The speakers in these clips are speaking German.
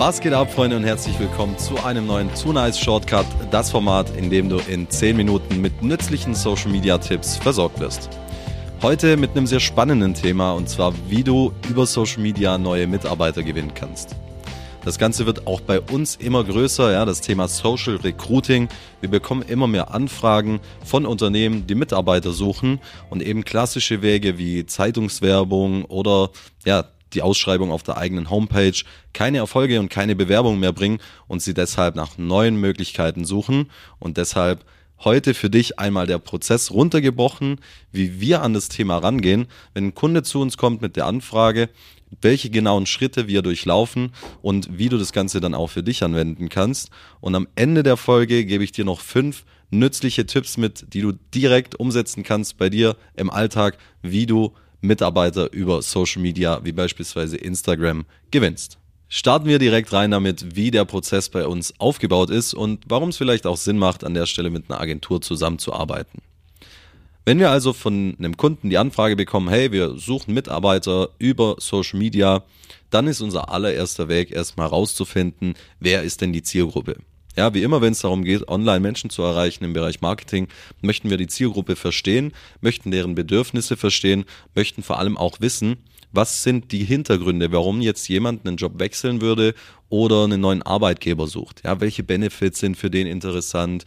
Was geht ab, Freunde, und herzlich willkommen zu einem neuen Too Nice Shortcut, das Format, in dem du in 10 Minuten mit nützlichen Social Media Tipps versorgt wirst. Heute mit einem sehr spannenden Thema, und zwar, wie du über Social Media neue Mitarbeiter gewinnen kannst. Das Ganze wird auch bei uns immer größer, das Thema Social Recruiting. Wir bekommen immer mehr Anfragen von Unternehmen, die Mitarbeiter suchen, und eben klassische Wege wie Zeitungswerbung oder die Ausschreibung auf der eigenen Homepage keine Erfolge und keine Bewerbung mehr bringen und sie deshalb nach neuen Möglichkeiten suchen. Und deshalb heute für dich einmal der Prozess runtergebrochen, wie wir an das Thema rangehen, wenn ein Kunde zu uns kommt mit der Anfrage, welche genauen Schritte wir durchlaufen und wie du das Ganze dann auch für dich anwenden kannst. Und am Ende der Folge gebe ich dir noch 5 nützliche Tipps mit, die du direkt umsetzen kannst bei dir im Alltag, wie du Mitarbeiter über Social Media wie beispielsweise Instagram gewinnst. Starten wir direkt rein damit, wie der Prozess bei uns aufgebaut ist und warum es vielleicht auch Sinn macht, an der Stelle mit einer Agentur zusammenzuarbeiten. Wenn wir also von einem Kunden die Anfrage bekommen, hey, wir suchen Mitarbeiter über Social Media, dann ist unser allererster Weg erstmal rauszufinden, wer ist denn die Zielgruppe. Ja, wie immer, wenn es darum geht, online Menschen zu erreichen im Bereich Marketing, möchten wir die Zielgruppe verstehen, möchten deren Bedürfnisse verstehen, möchten vor allem auch wissen, was sind die Hintergründe, warum jetzt jemand einen Job wechseln würde oder einen neuen Arbeitgeber sucht. Ja, welche Benefits sind für den interessant,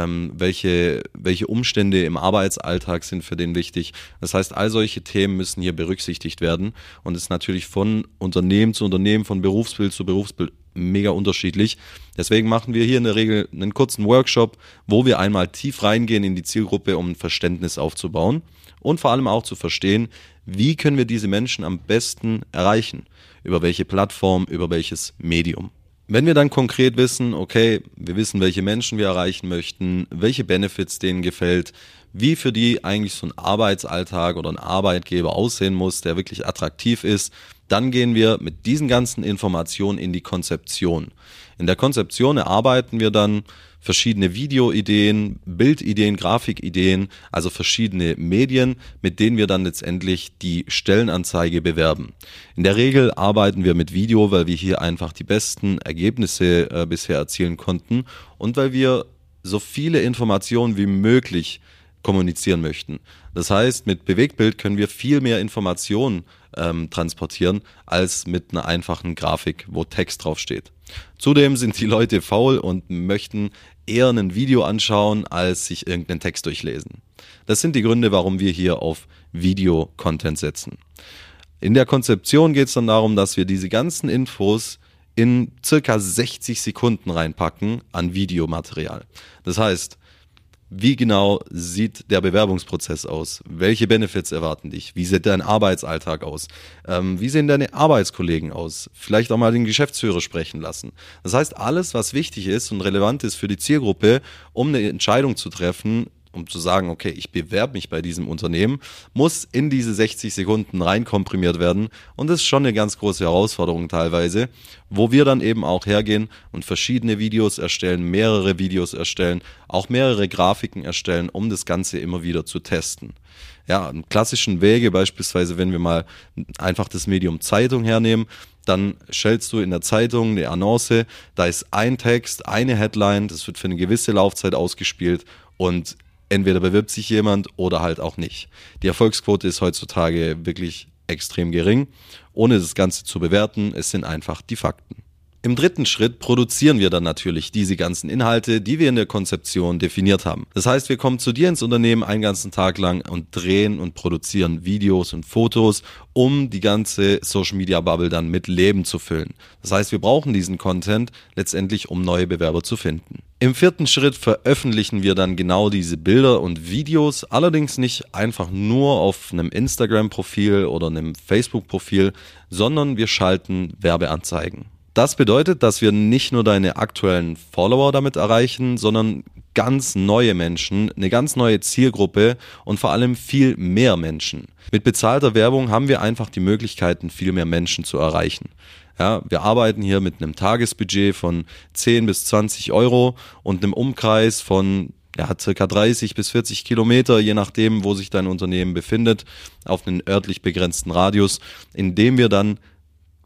welche Umstände im Arbeitsalltag sind für den wichtig. Das heißt, all solche Themen müssen hier berücksichtigt werden und ist natürlich von Unternehmen zu Unternehmen, von Berufsbild zu Berufsbild mega unterschiedlich. Deswegen machen wir hier in der Regel einen kurzen Workshop, wo wir einmal tief reingehen in die Zielgruppe, um ein Verständnis aufzubauen und vor allem auch zu verstehen, wie können wir diese Menschen am besten erreichen, über welche Plattform, über welches Medium. Wenn wir dann konkret wissen, okay, wir wissen, welche Menschen wir erreichen möchten, welche Benefits denen gefällt, wie für die eigentlich so ein Arbeitsalltag oder ein Arbeitgeber aussehen muss, der wirklich attraktiv ist, dann gehen wir mit diesen ganzen Informationen in die Konzeption. In der Konzeption erarbeiten wir dann verschiedene Videoideen, Bildideen, Grafikideen, also verschiedene Medien, mit denen wir dann letztendlich die Stellenanzeige bewerben. In der Regel arbeiten wir mit Video, weil wir hier einfach die besten Ergebnisse bisher erzielen konnten und weil wir so viele Informationen wie möglich kommunizieren möchten. Das heißt, mit Bewegtbild können wir viel mehr Informationen transportieren als mit einer einfachen Grafik, wo Text draufsteht. Zudem sind die Leute faul und möchten eher ein Video anschauen, als sich irgendeinen Text durchlesen. Das sind die Gründe, warum wir hier auf Video-Content setzen. In der Konzeption geht es dann darum, dass wir diese ganzen Infos in circa 60 Sekunden reinpacken an Videomaterial. Das heißt, wie genau sieht der Bewerbungsprozess aus? Welche Benefits erwarten dich? Wie sieht dein Arbeitsalltag aus? Wie sehen deine Arbeitskollegen aus? Vielleicht auch mal den Geschäftsführer sprechen lassen. Das heißt, alles, was wichtig ist und relevant ist für die Zielgruppe, um eine Entscheidung zu treffen, um zu sagen, okay, ich bewerbe mich bei diesem Unternehmen, muss in diese 60 Sekunden reinkomprimiert werden. Und das ist schon eine ganz große Herausforderung teilweise, wo wir dann eben auch hergehen und verschiedene Videos erstellen, mehrere Videos erstellen, auch mehrere Grafiken erstellen, um das Ganze immer wieder zu testen. Ja, einen klassischen Wege beispielsweise, wenn wir mal einfach das Medium Zeitung hernehmen, dann stellst du in der Zeitung eine Annonce, da ist ein Text, eine Headline, das wird für eine gewisse Laufzeit ausgespielt und entweder bewirbt sich jemand oder halt auch nicht. Die Erfolgsquote ist heutzutage wirklich extrem gering. Ohne das Ganze zu bewerten, es sind einfach die Fakten. Im dritten Schritt produzieren wir dann natürlich diese ganzen Inhalte, die wir in der Konzeption definiert haben. Das heißt, wir kommen zu dir ins Unternehmen einen ganzen Tag lang und drehen und produzieren Videos und Fotos, um die ganze Social Media Bubble dann mit Leben zu füllen. Das heißt, wir brauchen diesen Content letztendlich, um neue Bewerber zu finden. Im vierten Schritt veröffentlichen wir dann genau diese Bilder und Videos, allerdings nicht einfach nur auf einem Instagram-Profil oder einem Facebook-Profil, sondern wir schalten Werbeanzeigen. Das bedeutet, dass wir nicht nur deine aktuellen Follower damit erreichen, sondern ganz neue Menschen, eine ganz neue Zielgruppe und vor allem viel mehr Menschen. Mit bezahlter Werbung haben wir einfach die Möglichkeiten, viel mehr Menschen zu erreichen. Ja, wir arbeiten hier mit einem Tagesbudget von 10 bis 20 Euro und einem Umkreis von circa 30 bis 40 Kilometer, je nachdem, wo sich dein Unternehmen befindet, auf einen örtlich begrenzten Radius, in dem wir dann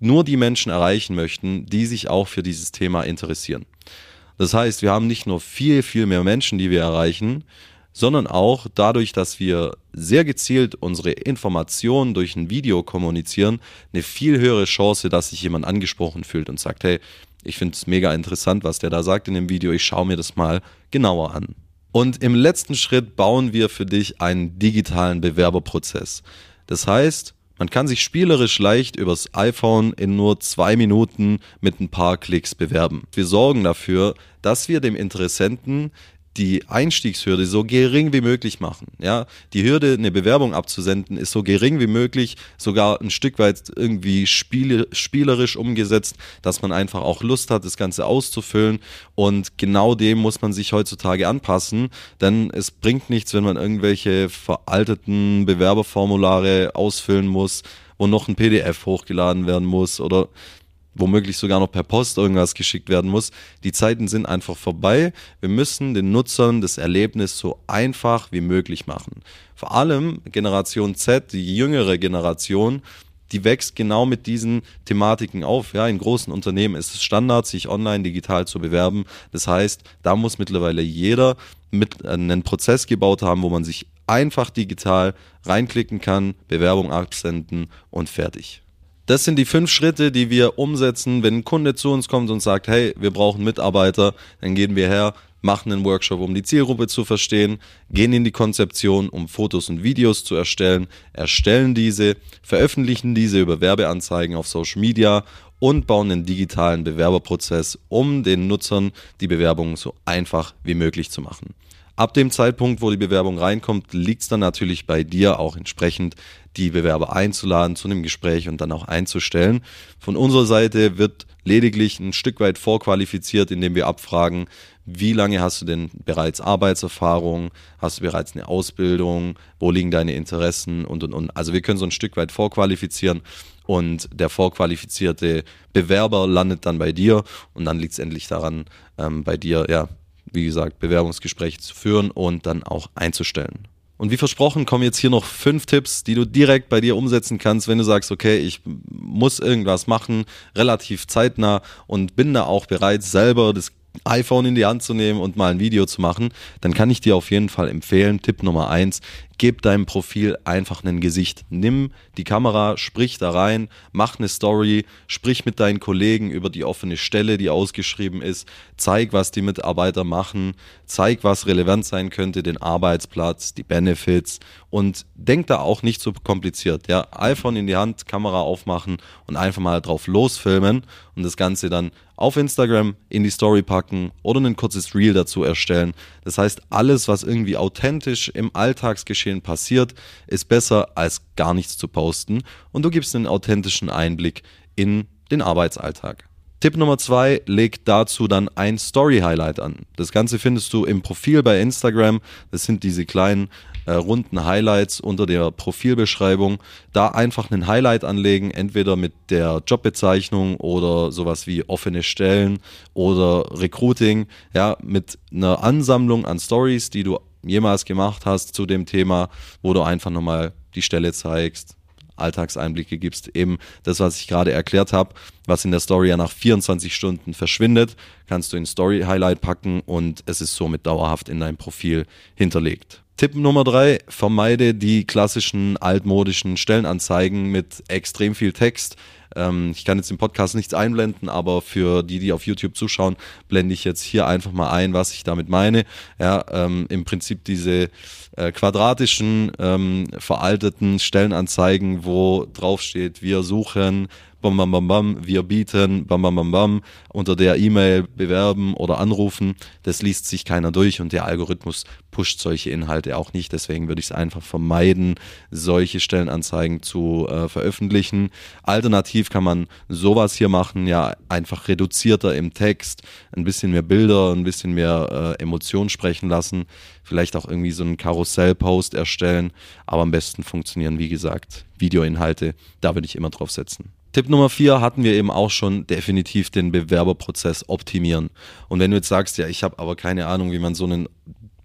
nur die Menschen erreichen möchten, die sich auch für dieses Thema interessieren. Das heißt, wir haben nicht nur viel, viel mehr Menschen, die wir erreichen, sondern auch dadurch, dass wir sehr gezielt unsere Informationen durch ein Video kommunizieren, eine viel höhere Chance, dass sich jemand angesprochen fühlt und sagt, hey, ich finde es mega interessant, was der da sagt in dem Video, ich schaue mir das mal genauer an. Und im letzten Schritt bauen wir für dich einen digitalen Bewerberprozess. Das heißt, man kann sich spielerisch leicht übers iPhone in nur 2 Minuten mit ein paar Klicks bewerben. Wir sorgen dafür, dass wir dem Interessenten die Einstiegshürde so gering wie möglich machen. Ja, die Hürde, eine Bewerbung abzusenden, ist so gering wie möglich, sogar ein Stück weit irgendwie spielerisch umgesetzt, dass man einfach auch Lust hat, das Ganze auszufüllen. Und genau dem muss man sich heutzutage anpassen, denn es bringt nichts, wenn man irgendwelche veralteten Bewerberformulare ausfüllen muss, wo noch ein PDF hochgeladen werden muss oder womöglich sogar noch per Post irgendwas geschickt werden muss. Die Zeiten sind einfach vorbei. Wir müssen den Nutzern das Erlebnis so einfach wie möglich machen. Vor allem Generation Z, die jüngere Generation, die wächst genau mit diesen Thematiken auf. Ja, in großen Unternehmen ist es Standard, sich online digital zu bewerben. Das heißt, da muss mittlerweile jeder mit einen Prozess gebaut haben, wo man sich einfach digital reinklicken kann, Bewerbung absenden und fertig. Das sind die 5 Schritte, die wir umsetzen, wenn ein Kunde zu uns kommt und sagt, hey, wir brauchen Mitarbeiter, dann gehen wir her, machen einen Workshop, um die Zielgruppe zu verstehen, gehen in die Konzeption, um Fotos und Videos zu erstellen, erstellen diese, veröffentlichen diese über Werbeanzeigen auf Social Media und bauen einen digitalen Bewerberprozess, um den Nutzern die Bewerbung so einfach wie möglich zu machen. Ab dem Zeitpunkt, wo die Bewerbung reinkommt, liegt es dann natürlich bei dir auch entsprechend, die Bewerber einzuladen zu einem Gespräch und dann auch einzustellen. Von unserer Seite wird lediglich ein Stück weit vorqualifiziert, indem wir abfragen, wie lange hast du denn bereits Arbeitserfahrung, hast du bereits eine Ausbildung, wo liegen deine Interessen und. Also wir können so ein Stück weit vorqualifizieren und der vorqualifizierte Bewerber landet dann bei dir und dann liegt es endlich daran, bei dir, ja, wie gesagt, Bewerbungsgespräche zu führen und dann auch einzustellen. Und wie versprochen kommen jetzt hier noch 5 Tipps, die du direkt bei dir umsetzen kannst, wenn du sagst, okay, ich muss irgendwas machen, relativ zeitnah und bin da auch bereit, selber das iPhone in die Hand zu nehmen und mal ein Video zu machen, dann kann ich dir auf jeden Fall empfehlen, Tipp Nummer 1, gib deinem Profil einfach ein Gesicht. Nimm die Kamera, sprich da rein, mach eine Story, sprich mit deinen Kollegen über die offene Stelle, die ausgeschrieben ist, zeig, was die Mitarbeiter machen, zeig, was relevant sein könnte, den Arbeitsplatz, die Benefits und denk da auch nicht so kompliziert. Ja, iPhone in die Hand, Kamera aufmachen und einfach mal drauf losfilmen und das Ganze dann auf Instagram in die Story packen oder ein kurzes Reel dazu erstellen. Das heißt, alles, was irgendwie authentisch im Alltagsgeschehen passiert, ist besser als gar nichts zu posten und du gibst einen authentischen Einblick in den Arbeitsalltag. Tipp Nummer 2, leg dazu dann ein Story-Highlight an. Das Ganze findest du im Profil bei Instagram. Das sind diese kleinen runden Highlights unter der Profilbeschreibung. Da einfach einen Highlight anlegen, entweder mit der Jobbezeichnung oder sowas wie offene Stellen oder Recruiting, ja, mit einer Ansammlung an Stories, die du jemals gemacht hast zu dem Thema, wo du einfach nochmal die Stelle zeigst, Alltagseinblicke gibst, eben das, was ich gerade erklärt habe, was in der Story ja nach 24 Stunden verschwindet, kannst du in Story-Highlight packen und es ist somit dauerhaft in deinem Profil hinterlegt. Tipp Nummer 3, vermeide die klassischen altmodischen Stellenanzeigen mit extrem viel Text. Ich kann jetzt im Podcast nichts einblenden, aber für die auf YouTube zuschauen, blende ich jetzt hier einfach mal ein, was ich damit meine. Ja, im Prinzip diese quadratischen, veralteten Stellenanzeigen, wo drauf steht, wir suchen, bam, bam, bam, bam, wir bieten, bam, bam, bam, bam, unter der E-Mail bewerben oder anrufen, das liest sich keiner durch und der Algorithmus pusht solche Inhalte auch nicht, deswegen würde ich es einfach vermeiden, solche Stellenanzeigen zu veröffentlichen. Alternativ kann man sowas hier machen, ja, einfach reduzierter im Text, ein bisschen mehr Bilder, ein bisschen mehr Emotionen sprechen lassen, vielleicht auch irgendwie so einen Karussell-Post erstellen, aber am besten funktionieren, wie gesagt, Videoinhalte, da würde ich immer drauf setzen. Tipp Nummer 4 hatten wir eben auch schon, definitiv den Bewerberprozess optimieren. Und wenn du jetzt sagst, ja, ich habe aber keine Ahnung, wie man so einen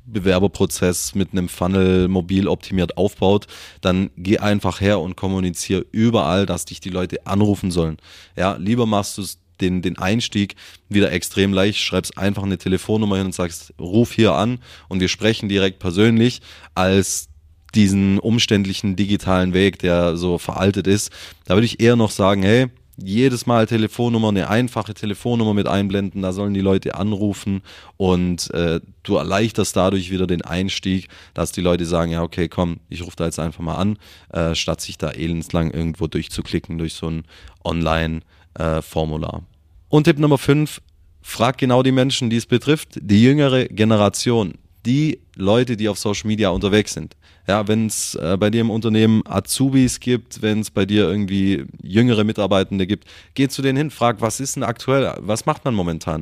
Bewerberprozess mit einem Funnel mobil optimiert aufbaut, dann geh einfach her und kommuniziere überall, dass dich die Leute anrufen sollen. Ja, lieber machst du den Einstieg wieder extrem leicht, schreibst einfach eine Telefonnummer hin und sagst, ruf hier an und wir sprechen direkt persönlich, als diesen umständlichen digitalen Weg, der so veraltet ist. Da würde ich eher noch sagen, hey, jedes Mal Telefonnummer, eine einfache Telefonnummer mit einblenden, da sollen die Leute anrufen und du erleichterst dadurch wieder den Einstieg, dass die Leute sagen, ja okay, komm, ich rufe da jetzt einfach mal an, statt sich da elendslang irgendwo durchzuklicken durch so ein Online-Formular. Und Tipp Nummer 5, frag genau die Menschen, die es betrifft, die jüngere Generation, die Leute, die auf Social Media unterwegs sind. Ja, wenn es bei dir im Unternehmen Azubis gibt, wenn es bei dir irgendwie jüngere Mitarbeitende gibt, geh zu denen hin, frag, was ist denn aktuell, was macht man momentan?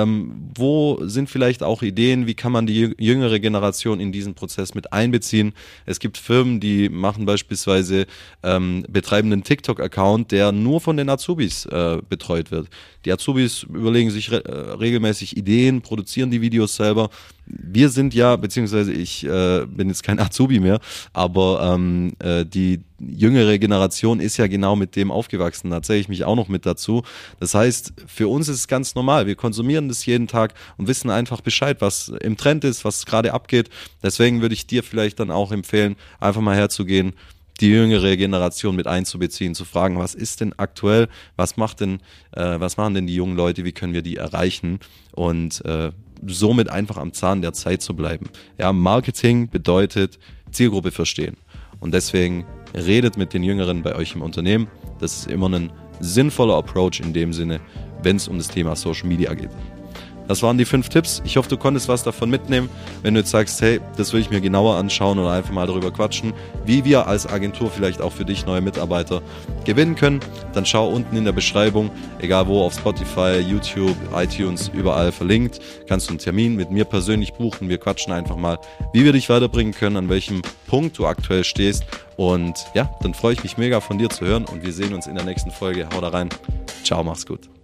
Wo sind vielleicht auch Ideen, wie kann man die jüngere Generation in diesen Prozess mit einbeziehen? Es gibt Firmen, die machen beispielsweise, betreiben einen TikTok-Account, der nur von den Azubis betreut wird. Die Azubis überlegen sich regelmäßig Ideen, produzieren die Videos selber. Wir sind ja, beziehungsweise ich bin jetzt kein Azubi mehr, aber die jüngere Generation ist ja genau mit dem aufgewachsen. Da zähle ich mich auch noch mit dazu. Das heißt, für uns ist es ganz normal. Wir konsumieren das jeden Tag und wissen einfach Bescheid, was im Trend ist, was gerade abgeht. Deswegen würde ich dir vielleicht dann auch empfehlen, einfach mal herzugehen, die jüngere Generation mit einzubeziehen, zu fragen, was ist denn aktuell, was machen denn die jungen Leute, wie können wir die erreichen und somit einfach am Zahn der Zeit zu bleiben. Ja, Marketing bedeutet Zielgruppe verstehen und deswegen redet mit den Jüngeren bei euch im Unternehmen. Das ist immer ein sinnvoller Approach in dem Sinne, wenn es um das Thema Social Media geht. Das waren die 5 Tipps. Ich hoffe, du konntest was davon mitnehmen. Wenn du jetzt sagst, hey, das will ich mir genauer anschauen oder einfach mal darüber quatschen, wie wir als Agentur vielleicht auch für dich neue Mitarbeiter gewinnen können, dann schau unten in der Beschreibung, egal wo, auf Spotify, YouTube, iTunes, überall verlinkt, kannst du einen Termin mit mir persönlich buchen. Wir quatschen einfach mal, wie wir dich weiterbringen können, an welchem Punkt du aktuell stehst. Und ja, dann freue ich mich mega von dir zu hören und wir sehen uns in der nächsten Folge. Hau da rein. Ciao, mach's gut.